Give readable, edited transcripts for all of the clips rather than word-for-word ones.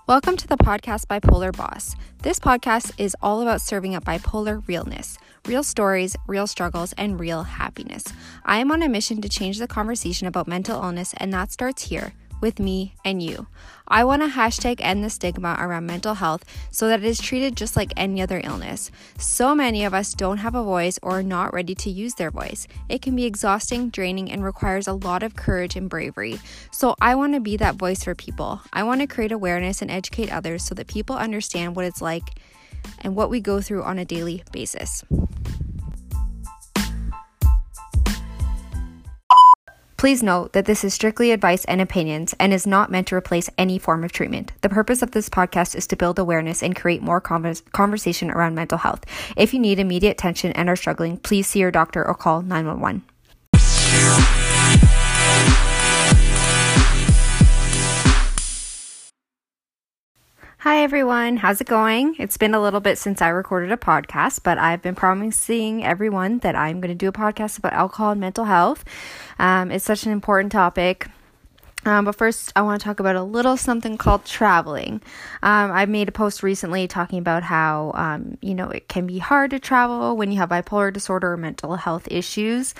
Welcome to the podcast Bipolar Boss. This podcast is all about serving up bipolar realness, real stories, real struggles, and real happiness. I am on a mission to change the conversation about mental illness, and that starts here with me and you. I want to hashtag end the stigma around mental health so that it is treated just like any other illness. So many of us don't have a voice or are not ready to use their voice. It can be exhausting, draining, and requires a lot of courage and bravery. So I want to be that voice for people. I want to create awareness and educate others so that people understand what it's like and what we go through on a daily basis. Please note that this is strictly advice and opinions and is not meant to replace any form of treatment. The purpose of this podcast is to build awareness and create more conversation around mental health. If you need immediate attention and are struggling, please see your doctor or call 911. Hi everyone, how's it going? It's been a little bit since I recorded a podcast, but I've been promising everyone that I'm going to do a podcast about alcohol and mental health. It's such an important topic. But first, I want to talk about a little something called traveling. I made a post recently talking about how, it can be hard to travel when you have bipolar disorder or mental health issues.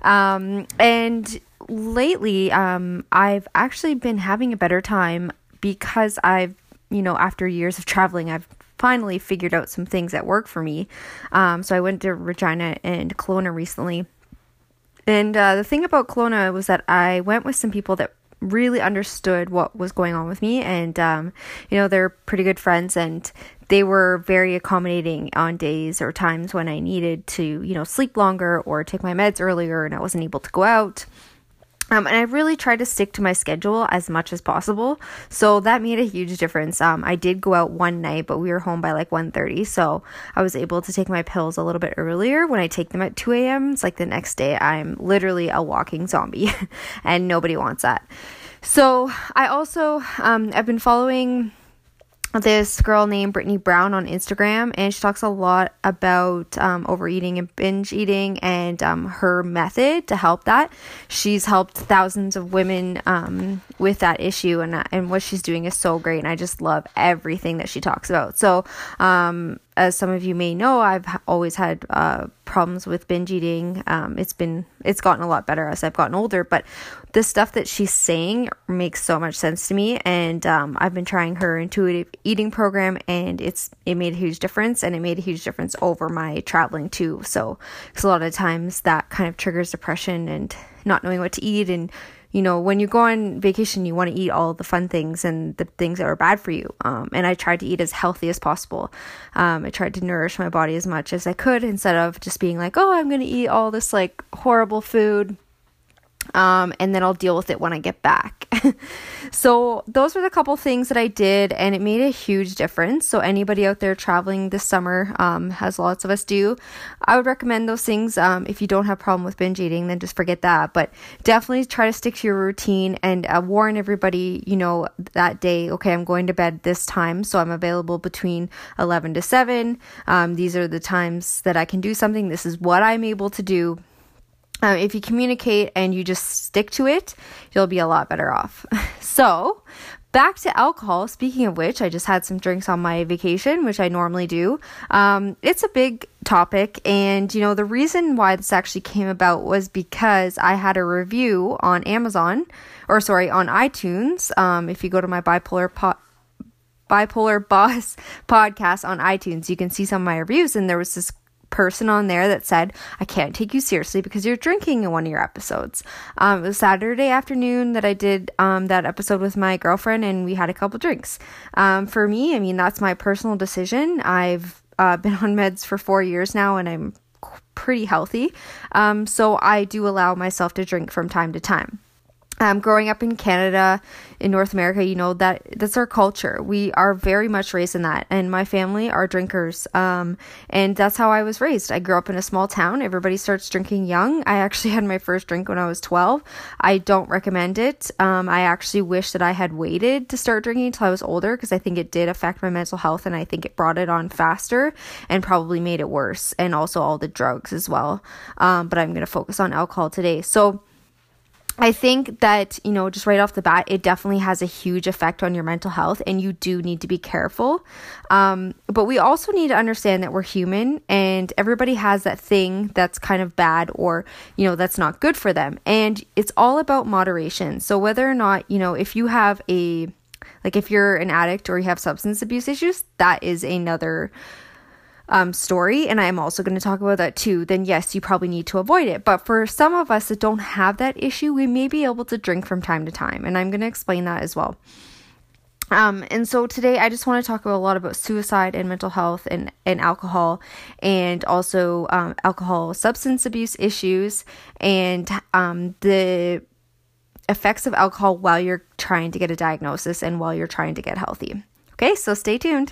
And lately, I've actually been having a better time because after years of traveling, I've finally figured out some things that work for me. So I went to Regina and Kelowna recently. And the thing about Kelowna was that I went with some people that really understood what was going on with me. And, they're pretty good friends and they were very accommodating on days or times when I needed to, sleep longer or take my meds earlier and I wasn't able to go out. And I really tried to stick to my schedule as much as possible. So that made a huge difference. I did go out one night, but we were home by like 1:30. So I was able to take my pills a little bit earlier. When I take them at 2 a.m., it's like the next day I'm literally a walking zombie and nobody wants that. So I also, I've been following this girl named Brittany Brown on Instagram, and she talks a lot about overeating and binge eating and her method to help that. She's helped thousands of women with that issue, and what she's doing is so great, and I just love everything that she talks about. So as some of you may know, I've always had problems with binge eating. It's gotten a lot better as I've gotten older, but the stuff that she's saying makes so much sense to me. And I've been trying her intuitive eating program, and it made a huge difference, and it made a huge difference over my traveling too. So, because a lot of times that kind of triggers depression and not knowing what to eat. And when you go on vacation, you want to eat all the fun things and the things that are bad for you. And I tried to eat as healthy as possible. I tried to nourish my body as much as I could instead of just being like, oh, I'm going to eat all this like horrible food. And then I'll deal with it when I get back. So those were the couple things that I did, and it made a huge difference. So anybody out there traveling this summer, as lots of us do, I would recommend those things. If you don't have a problem with binge eating, then just forget that. But definitely try to stick to your routine and warn everybody, that day, okay, I'm going to bed this time. So I'm available between 11 to 7. These are the times that I can do something. This is what I'm able to do. If you communicate and you just stick to it, you'll be a lot better off. So, back to alcohol. Speaking of which, I just had some drinks on my vacation, which I normally do. It's a big topic, and the reason why this actually came about was because I had a review on on iTunes. If you go to my Bipolar Boss podcast on iTunes, you can see some of my reviews, and there was this person on there that said, I can't take you seriously because you're drinking in one of your episodes. It was Saturday afternoon that I did that episode with my girlfriend, and we had a couple drinks. For me, that's my personal decision. I've been on meds for 4 years now, and I'm pretty healthy. So I do allow myself to drink from time to time. Growing up in Canada, in North America, that's our culture. We are very much raised in that, and my family are drinkers. And that's how I was raised. I grew up in a small town. Everybody starts drinking young. I actually had my first drink when I was 12. I don't recommend it. I actually wish that I had waited to start drinking until I was older, because I think it did affect my mental health, and I think it brought it on faster and probably made it worse, and also all the drugs as well. But I'm going to focus on alcohol today. So I think that, just right off the bat, it definitely has a huge effect on your mental health, and you do need to be careful. But we also need to understand that we're human, and everybody has that thing that's kind of bad or, that's not good for them. And it's all about moderation. So whether or not, if you have if you're an addict or you have substance abuse issues, that is another story, and I'm also going to talk about that too, then yes, you probably need to avoid it. But for some of us that don't have that issue, we may be able to drink from time to time, and I'm going to explain that as well. And so today I just want to talk a lot about suicide and mental health and alcohol, and also alcohol substance abuse issues, and the effects of alcohol while you're trying to get a diagnosis and while you're trying to get healthy. Okay, so stay tuned.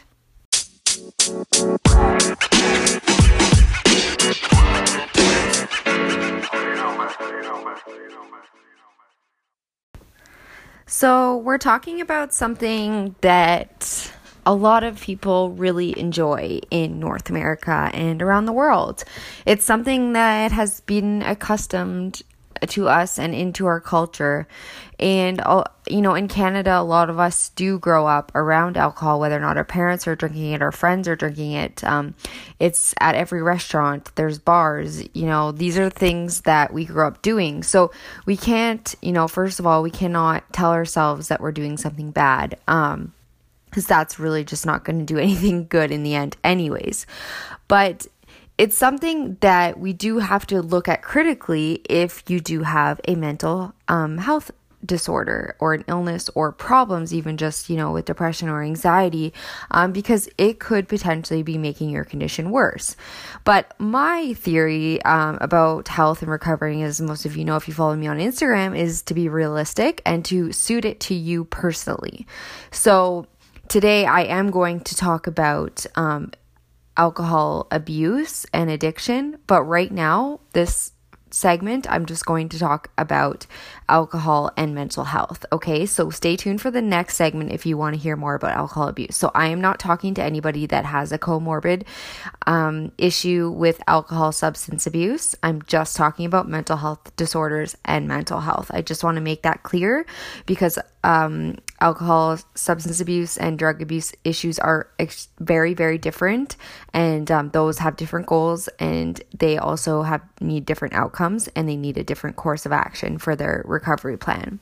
So we're talking about something that a lot of people really enjoy in North America and around the world. It's something that has been accustomed to us and into our culture. And, in Canada, a lot of us do grow up around alcohol, whether or not our parents are drinking it, our friends are drinking it. It's at every restaurant, there's bars, these are things that we grew up doing. So we can't, first of all, we cannot tell ourselves that we're doing something bad, because that's really just not going to do anything good in the end anyways. But it's something that we do have to look at critically if you do have a mental health disorder or an illness or problems, even just, with depression or anxiety, because it could potentially be making your condition worse. But my theory about health and recovering, as most of you know if you follow me on Instagram, is to be realistic and to suit it to you personally. So today I am going to talk about alcohol abuse and addiction, but right now, this segment, I'm just going to talk about alcohol and mental health. Okay, so stay tuned for the next segment if you want to hear more about alcohol abuse. So I am not talking to anybody that has a comorbid issue with alcohol substance abuse. I'm just talking about mental health disorders and mental health. I just want to make that clear because alcohol, substance abuse, and drug abuse issues are very, very different, and those have different goals, and they also need different outcomes, and they need a different course of action for their recovery plan.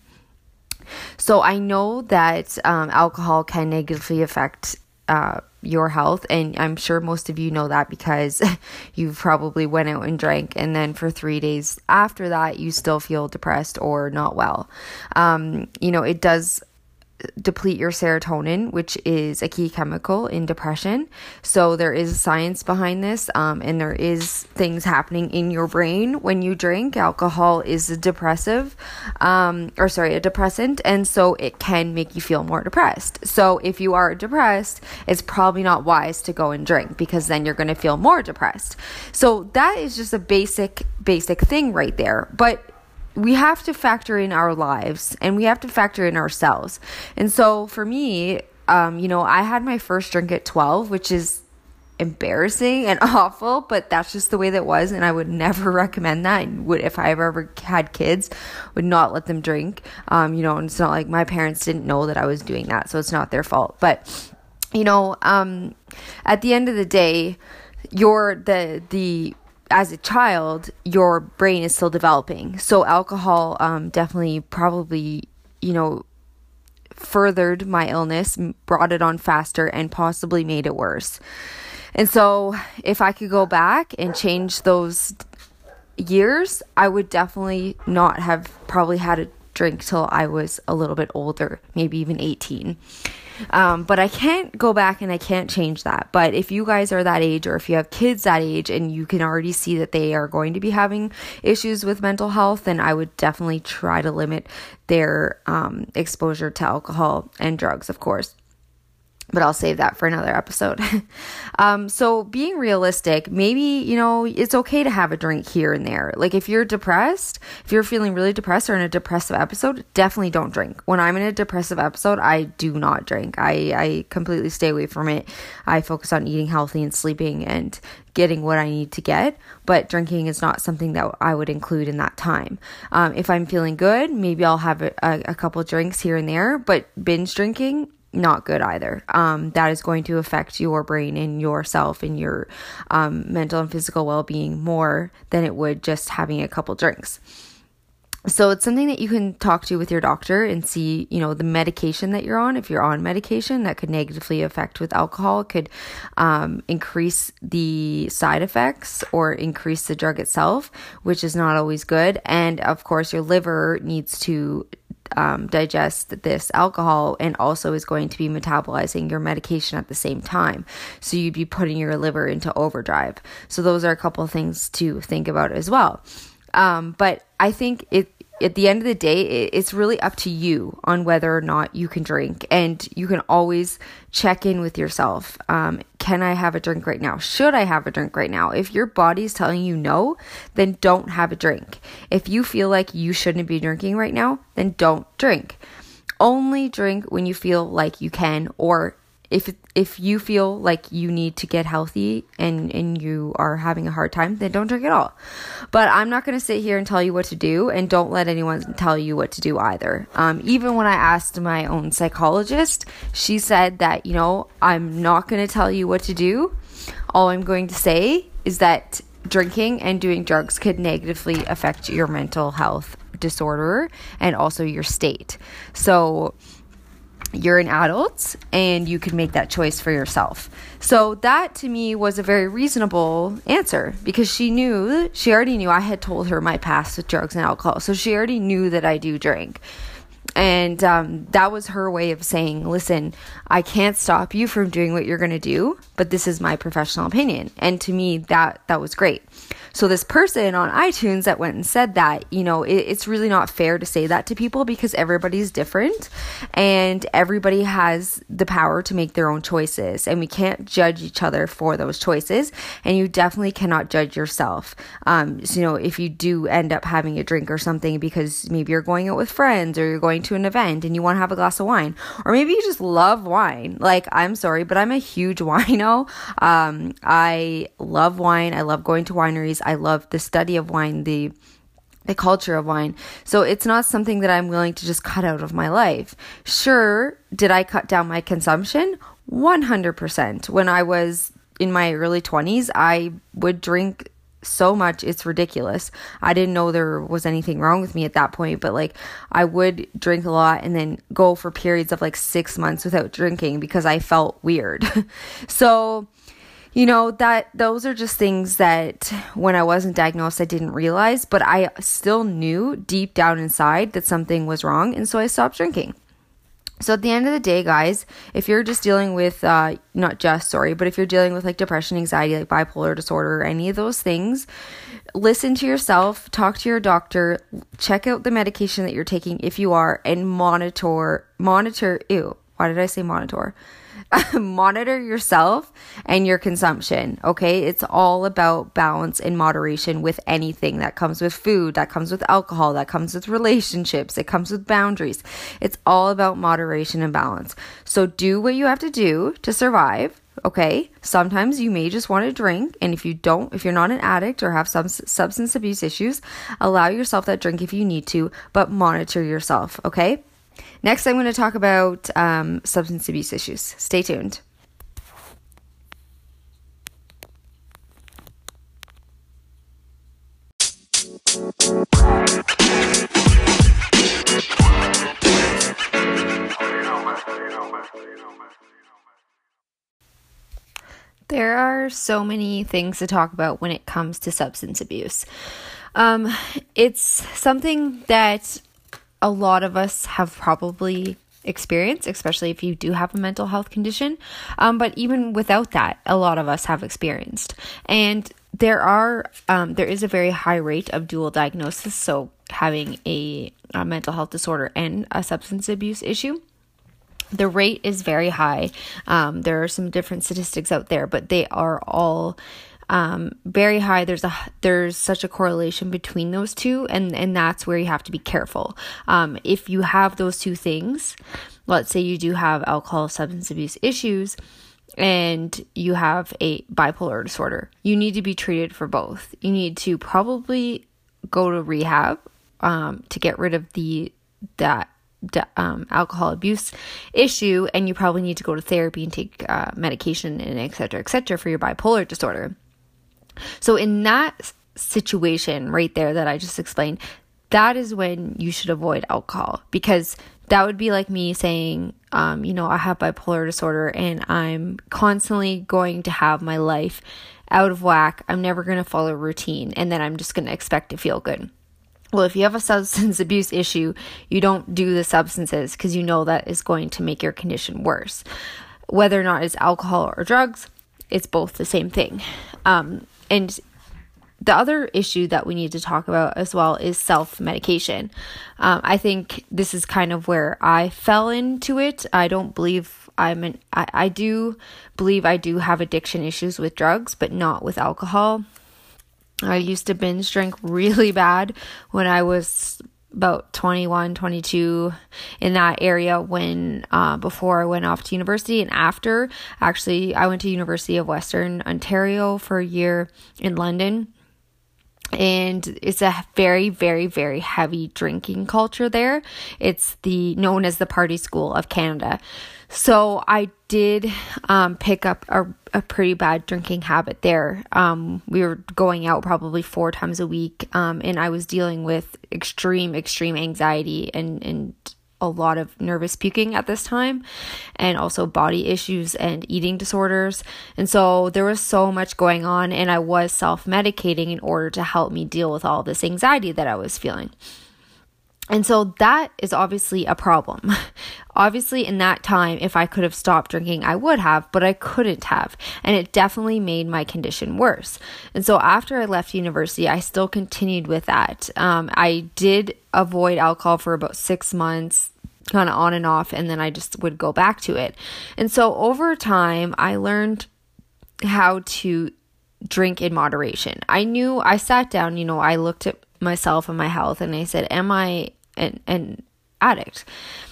So I know that alcohol can negatively affect your health, and I'm sure most of you know that because you probably went out and drank, and then for 3 days after that you still feel depressed or not well. It does deplete your serotonin, which is a key chemical in depression. So there is science behind this, and there is things happening in your brain when you drink. Alcohol is a depressant, and so it can make you feel more depressed. So if you are depressed, it's probably not wise to go and drink, because then you're going to feel more depressed. So that is just a basic thing right there. But we have to factor in our lives, and we have to factor in ourselves. And so for me, I had my first drink at 12, which is embarrassing and awful, but that's just the way that was. And I would never recommend that. If I ever had kids, would not let them drink. And it's not like my parents didn't know that I was doing that, so it's not their fault. But, at the end of the day, as a child, your brain is still developing. So alcohol definitely probably, furthered my illness, brought it on faster, and possibly made it worse. And so if I could go back and change those years, I would definitely not have probably had a drink till I was a little bit older, maybe even 18. But I can't go back and I can't change that. But if you guys are that age, or if you have kids that age and you can already see that they are going to be having issues with mental health, then I would definitely try to limit their exposure to alcohol and drugs, of course. but I'll save that for another episode. So being realistic, maybe, it's okay to have a drink here and there. Like if you're depressed, if you're feeling really depressed or in a depressive episode, definitely don't drink. When I'm in a depressive episode, I do not drink. I completely stay away from it. I focus on eating healthy and sleeping and getting what I need to get, but drinking is not something that I would include in that time. If I'm feeling good, maybe I'll have a couple drinks here and there, but binge drinking, not good either. That is going to affect your brain and yourself and your mental and physical well-being more than it would just having a couple drinks. So it's something that you can talk to with your doctor and see, the medication that you're on. If you're on medication that could negatively affect with alcohol, could increase the side effects or increase the drug itself, which is not always good. And of course, your liver needs to digest this alcohol and also is going to be metabolizing your medication at the same time. So you'd be putting your liver into overdrive. So those are a couple of things to think about as well. But I think at the end of the day, it's really up to you on whether or not you can drink, and you can always check in with yourself. Can I have a drink right now? Should I have a drink right now? If your body's telling you no, then don't have a drink. If you feel like you shouldn't be drinking right now, then don't drink. Only drink when you feel like you can, or if you feel like you need to get healthy and you are having a hard time, then don't drink at all. But I'm not going to sit here and tell you what to do, and don't let anyone tell you what to do either. Even when I asked my own psychologist, she said that, I'm not going to tell you what to do. All I'm going to say is that drinking and doing drugs could negatively affect your mental health disorder and also your state. So you're an adult and you can make that choice for yourself. So that to me was a very reasonable answer, because she already knew I had told her my past with drugs and alcohol. So she already knew that I do drink. And that was her way of saying, listen, I can't stop you from doing what you're going to do, but this is my professional opinion. And to me, that was great. So this person on iTunes that went and said that, it's really not fair to say that to people, because everybody's different and everybody has the power to make their own choices, and we can't judge each other for those choices. And you definitely cannot judge yourself. So, if you do end up having a drink or something because maybe you're going out with friends or you're going to an event and you want to have a glass of wine, or maybe you just love wine. Like, I'm sorry, but I'm a huge wino. I love wine. I love going to wineries. I love the study of wine, the culture of wine. So it's not something that I'm willing to just cut out of my life. Sure, did I cut down my consumption? 100%. When I was in my early 20s, I would drink so much, it's ridiculous. I didn't know there was anything wrong with me at that point, but I would drink a lot and then go for periods of 6 months without drinking because I felt weird. So that those are just things that when I wasn't diagnosed, I didn't realize, but I still knew deep down inside that something was wrong. And so I stopped drinking. So at the end of the day, guys, if you're just dealing with, but if you're dealing with depression, anxiety, bipolar disorder, any of those things, listen to yourself, talk to your doctor, check out the medication that you're taking if you are, and monitor, why did I say monitor? Monitor yourself and your consumption, okay? It's all about balance and moderation with anything that comes with food, that comes with alcohol, that comes with relationships, it comes with boundaries. It's all about moderation and balance. So do what you have to do to survive, okay? Sometimes you may just want to drink, and if you're not an addict or have some substance abuse issues, allow yourself that drink if you need to, but monitor yourself, okay? Next, I'm going to talk about substance abuse issues. Stay tuned. There are so many things to talk about when it comes to substance abuse. It's something that a lot of us have probably experienced, especially if you do have a mental health condition. But even without that, a lot of us have experienced. And there is a very high rate of dual diagnosis, so having a mental health disorder and a substance abuse issue. The rate is very high. There are some different statistics out there, but they are all very high. There's such a correlation between those two, and that's where you have to be careful. If you have those two things, let's say you do have alcohol substance abuse issues and you have a bipolar disorder, you need to be treated for both. You need to probably go to rehab to get rid of that alcohol abuse issue, and you probably need to go to therapy and take medication and et cetera, for your bipolar disorder. So in that situation right there that I just explained, that is when you should avoid alcohol, because that would be like me saying, I have bipolar disorder and I'm constantly going to have my life out of whack. I'm never going to follow a routine, and then I'm just going to expect to feel good. Well, if you have a substance abuse issue, you don't do the substances because you know that is going to make your condition worse. Whether or not it's alcohol or drugs, it's both the same thing. And the other issue that we need to talk about as well is self-medication. I think this is kind of where I fell into it. I don't believe I do believe I do have addiction issues with drugs, but not with alcohol. I used to binge drink really bad when I was about 21, 22, in that area when before I went off to university, and after. Actually, I went to University of Western Ontario for a year in London, and it's a very, very, very heavy drinking culture there. It's known as the party school of Canada. So I did pick up a pretty bad drinking habit there. We were going out probably 4 times a week, and I was dealing with extreme anxiety and a lot of nervous puking at this time, and also body issues and eating disorders. And so there was so much going on, and I was self-medicating in order to help me deal with all this anxiety that I was feeling. And so that is obviously a problem. Obviously, in that time, if I could have stopped drinking, I would have, but I couldn't have. And it definitely made my condition worse. And so after I left university, I still continued with that. I did avoid alcohol for about 6 months, kind of on and off, and then I just would go back to it. And so over time, I learned how to drink in moderation. I sat down, I looked at myself and my health, and I said, am I an addict?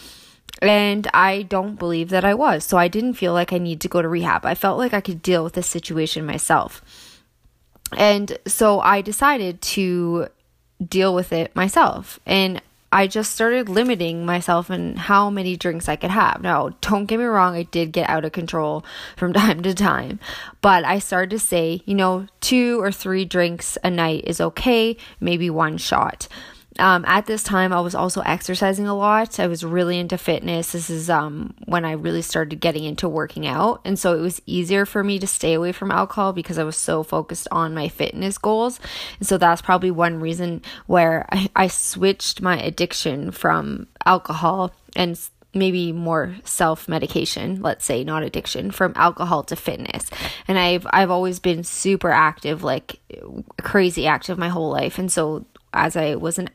And I don't believe that I was. So I didn't feel like I need to go to rehab. I felt like I could deal with this situation myself. And so I decided to deal with it myself. And I just started limiting myself in how many drinks I could have. Now, don't get me wrong, I did get out of control from time to time. But I started to say, 2 or 3 drinks a night is okay, maybe 1 shot. At this time, I was also exercising a lot. I was really into fitness. This is when I really started getting into working out. And so it was easier for me to stay away from alcohol because I was so focused on my fitness goals. And so that's probably one reason where I switched my addiction from alcohol and maybe more self-medication, let's say, not addiction, from alcohol to fitness. And I've always been super active, like crazy active my whole life. And so as I wasn't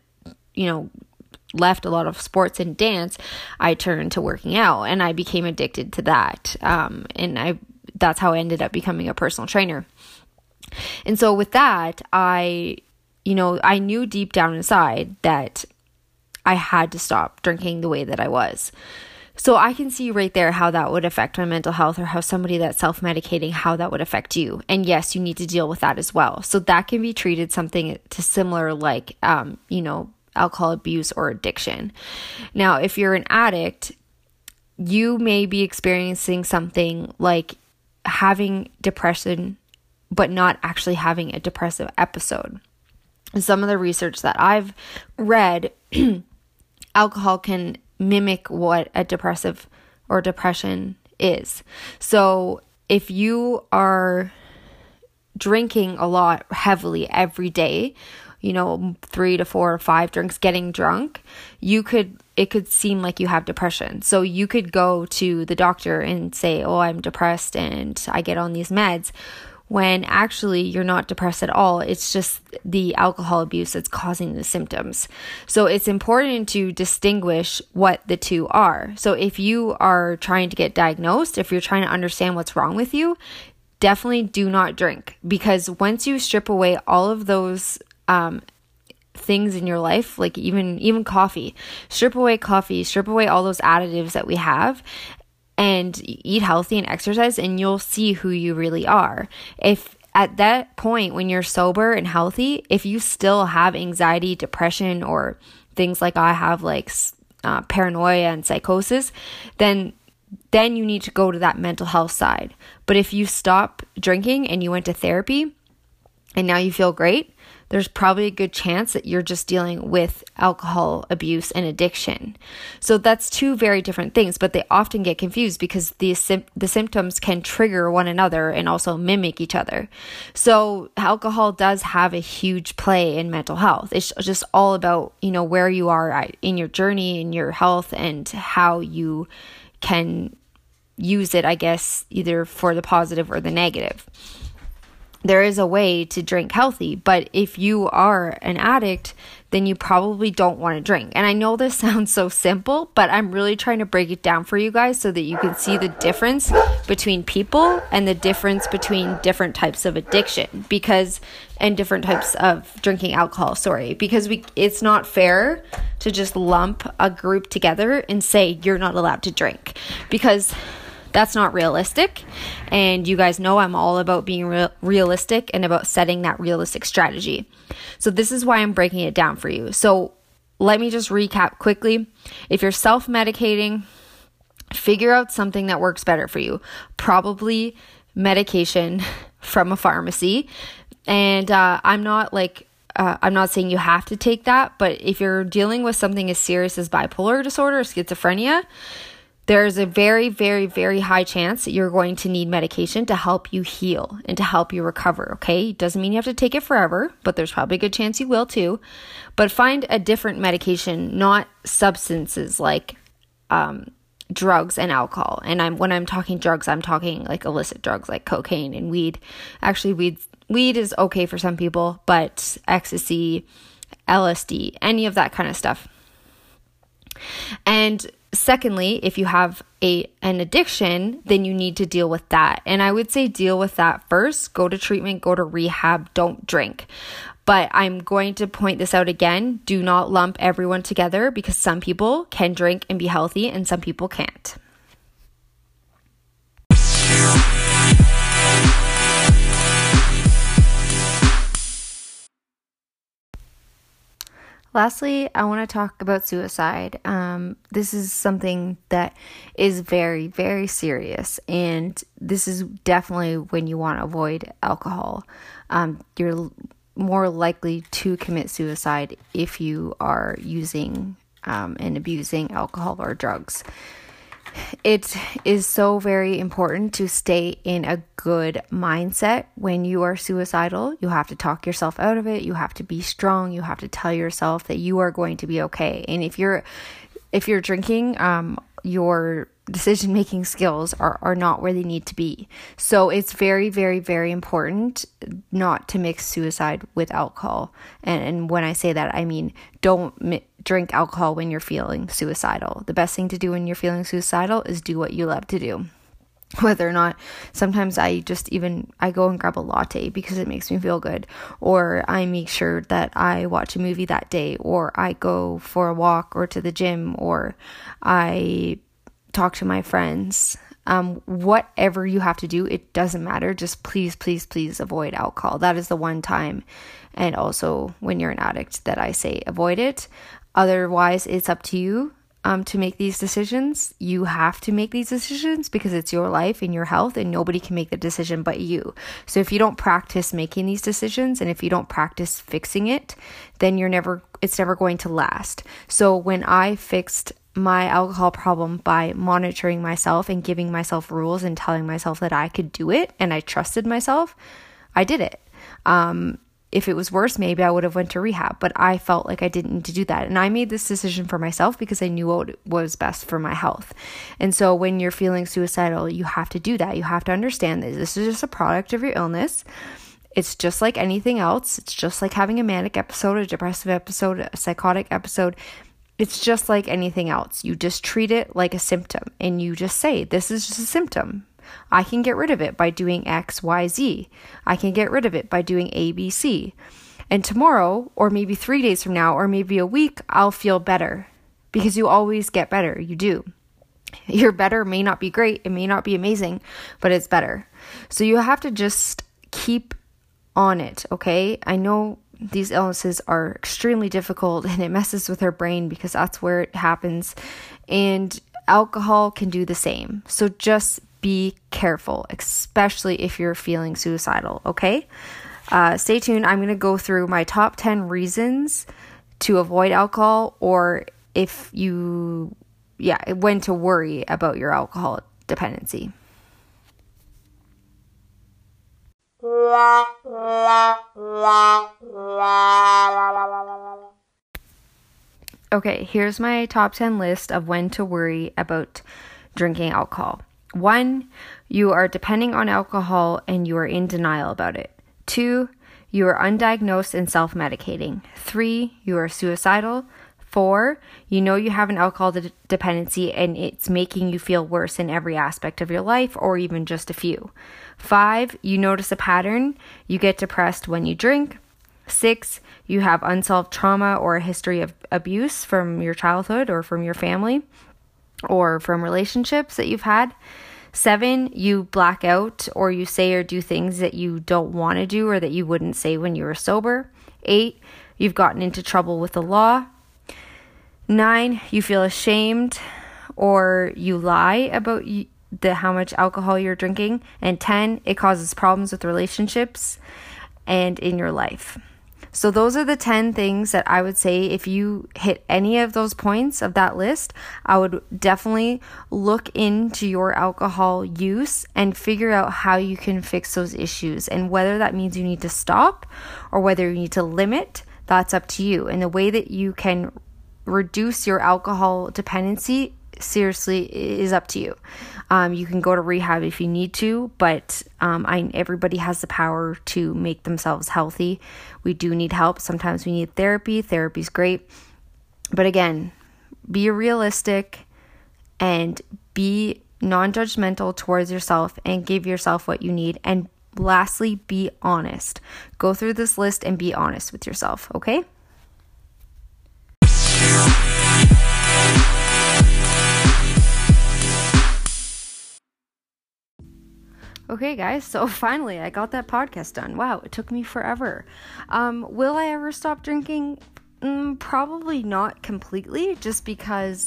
left a lot of sports and dance, I turned to working out, and I became addicted to that. And that's how I ended up becoming a personal trainer. And so with that, I knew deep down inside that I had to stop drinking the way that I was. So I can see right there how that would affect my mental health, or how somebody that's self-medicating, how that would affect you. And yes, you need to deal with that as well. So that can be treated something to similar like, alcohol abuse or addiction. Now, if you're an addict, you may be experiencing something like having depression, but not actually having a depressive episode. Some of the research that I've read, alcohol can mimic what a depressive or depression is. So if you are drinking a lot heavily every day, 3 to 4 or 5 drinks, getting drunk, it could seem like you have depression. So you could go to the doctor and say, oh, I'm depressed and I get on these meds, when actually you're not depressed at all. It's just the alcohol abuse that's causing the symptoms. So it's important to distinguish what the two are. So if you are trying to get diagnosed, if you're trying to understand what's wrong with you, definitely do not drink, because once you strip away all of those things in your life, like even coffee, strip away all those additives that we have, and eat healthy and exercise, and you'll see who you really are. If at that point when you're sober and healthy, if you still have anxiety, depression, or things like I have, like paranoia and psychosis, then you need to go to that mental health side. But if you stop drinking and you went to therapy and now you feel great, there's probably a good chance that you're just dealing with alcohol abuse and addiction. So that's two very different things, but they often get confused because the symptoms can trigger one another and also mimic each other. So alcohol does have a huge play in mental health. It's just all about, where you are in your journey, in your health, and how you can use it, I guess, either for the positive or the negative. There is a way to drink healthy, but if you are an addict, then you probably don't want to drink. And I know this sounds so simple, but I'm really trying to break it down for you guys so that you can see the difference between people and the difference between different types of addiction, and different types of drinking alcohol, because it's not fair to just lump a group together and say you're not allowed to drink, because that's not realistic. And you guys know I'm all about being realistic and about setting that realistic strategy. So this is why I'm breaking it down for you. So let me just recap quickly. If you're self-medicating, figure out something that works better for you. Probably medication from a pharmacy. And I'm not saying you have to take that, but if you're dealing with something as serious as bipolar disorder or schizophrenia, there's a very, very, very high chance that you're going to need medication to help you heal and to help you recover, okay? It doesn't mean you have to take it forever, but there's probably a good chance you will too. But find a different medication, not substances like drugs and alcohol. And when I'm talking drugs, I'm talking like illicit drugs like cocaine and weed. Actually, weed is okay for some people, but ecstasy, LSD, any of that kind of stuff. And secondly, if you have an addiction, then you need to deal with that. And I would say deal with that first. Go to treatment, go to rehab, don't drink. But I'm going to point this out again. Do not lump everyone together, because some people can drink and be healthy and some people can't. Lastly, I want to talk about suicide. This is something that is very, very serious, and this is definitely when you want to avoid alcohol. You're more likely to commit suicide if you are using and abusing alcohol or drugs. It is so very important to stay in a good mindset when you are suicidal. You have to talk yourself out of it. You have to be strong. You have to tell yourself that you are going to be okay. And if you're drinking, your decision-making skills are not where they need to be. So it's very, very, very important not to mix suicide with alcohol. And when I say that, I mean don't drink alcohol when you're feeling suicidal. The best thing to do when you're feeling suicidal is do what you love to do. Whether or not, sometimes I go and grab a latte because it makes me feel good, or I make sure that I watch a movie that day, or I go for a walk or to the gym, or I talk to my friends. Whatever you have to do, it doesn't matter. Just please, please, please avoid alcohol. That is the one time, and also when you're an addict, that I say avoid it. Otherwise, it's up to you to make these decisions. You have to make these decisions because it's your life and your health, and nobody can make the decision but you. So if you don't practice making these decisions, and if you don't practice fixing it, then it's never going to last. So when I fixed my alcohol problem by monitoring myself and giving myself rules and telling myself that I could do it, and I trusted myself, I did it. if it was worse, maybe I would have went to rehab, but I felt like I didn't need to do that. And I made this decision for myself because I knew what was best for my health. And so when you're feeling suicidal, you have to do that. You have to understand that this is just a product of your illness. It's just like anything else. It's just like having a manic episode, a depressive episode, a psychotic episode. It's just like anything else. You just treat it like a symptom and you just say, this is just a symptom. I can get rid of it by doing X, Y, Z. I can get rid of it by doing A, B, C. And tomorrow, or maybe 3 days from now, or maybe a week, I'll feel better. Because you always get better. You do. Your better may not be great. It may not be amazing, but it's better. So you have to just keep on it, okay? I know these illnesses are extremely difficult and it messes with our brain because that's where it happens. And alcohol can do the same. So just be careful, especially if you're feeling suicidal, okay? Stay tuned. I'm going to go through my top 10 reasons to avoid alcohol, or when to worry about your alcohol dependency. Okay, here's my top 10 list of when to worry about drinking alcohol. 1, you are depending on alcohol and you are in denial about it. 2, you are undiagnosed and self-medicating. 3, you are suicidal. 4, you know you have an alcohol dependency and it's making you feel worse in every aspect of your life or even just a few. 5, you notice a pattern. You get depressed when you drink. 6, you have unsolved trauma or a history of abuse from your childhood or from your family or from relationships that you've had. 7, you black out or you say or do things that you don't want to do or that you wouldn't say when you were sober. 8, you've gotten into trouble with the law. 9, you feel ashamed or you lie about how much alcohol you're drinking. And 10, it causes problems with relationships and in your life. So those are the 10 things that I would say if you hit any of those points of that list, I would definitely look into your alcohol use and figure out how you can fix those issues. And whether that means you need to stop or whether you need to limit, that's up to you. And the way that you can reduce your alcohol dependency seriously is up to you. You can go to rehab if you need to, but everybody has the power to make themselves healthy. We do need help. Sometimes we need therapy. Therapy's great. But again, be realistic and be non-judgmental towards yourself and give yourself what you need. And lastly, be honest. Go through this list and be honest with yourself, okay? Okay, guys, so finally I got that podcast done. Wow, it took me forever. Will I ever stop drinking? Probably not completely, just because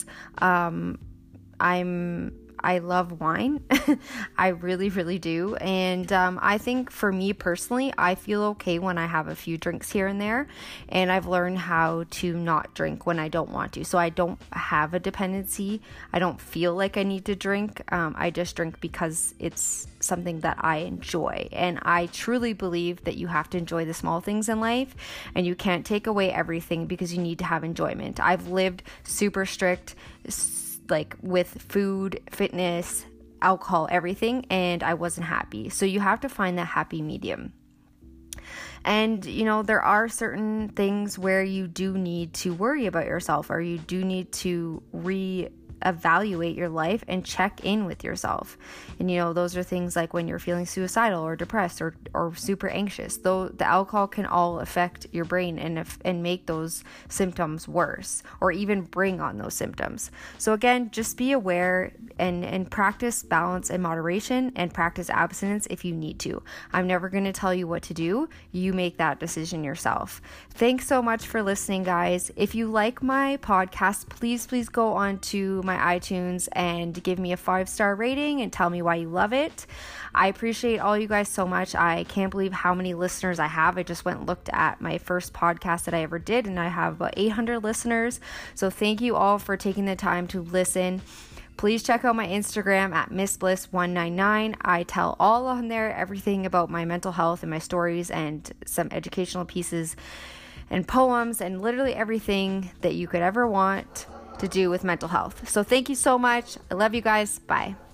I love wine. I really, really do. And I think for me personally, I feel okay when I have a few drinks here and there. And I've learned how to not drink when I don't want to. So I don't have a dependency. I don't feel like I need to drink. I just drink because it's something that I enjoy. And I truly believe that you have to enjoy the small things in life. And you can't take away everything because you need to have enjoyment. I've lived super strict, like with food, fitness, alcohol, everything, and I wasn't happy. So you have to find that happy medium. And, there are certain things where you do need to worry about yourself, or you do need to reevaluate your life and check in with yourself. And, those are things like when you're feeling suicidal or depressed or super anxious. Though the alcohol can all affect your brain and make those symptoms worse, or even bring on those symptoms. So again, just be aware and practice balance and moderation, and practice abstinence if you need to. I'm never going to tell you what to do. You make that decision yourself. Thanks so much for listening, guys. If you like my podcast, please go on to my iTunes and give me a 5-star rating and tell me why you love it. I appreciate all you guys so much. I can't believe how many listeners I have. I just went and looked at my first podcast that I ever did, and I have about 800 listeners. So thank you all for taking the time to listen. Please check out my Instagram at MissBliss199. I tell all on there everything about my mental health and my stories and some educational pieces and poems and literally everything that you could ever want to do with mental health. So thank you so much. I love you guys. Bye.